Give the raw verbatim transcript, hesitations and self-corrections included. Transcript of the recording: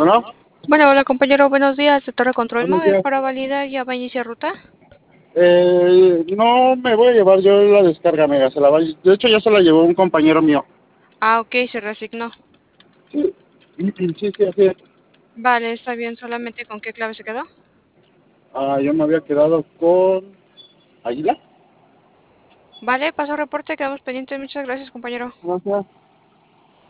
Bueno, Bueno, hola compañero, buenos días. De Torre Control buenos Móvil días. para validar, ya va a iniciar ruta. Eh, no me voy a llevar yo la descarga mega, se la va, de hecho ya se la llevó un compañero mío. Ah, ok, se resignó. Sí, sí, sí, así es. Vale, está bien, solamente con qué clave se quedó. Ah, yo me había quedado con Águila. Vale, paso reporte, quedamos pendientes. Muchas gracias, compañero. Gracias.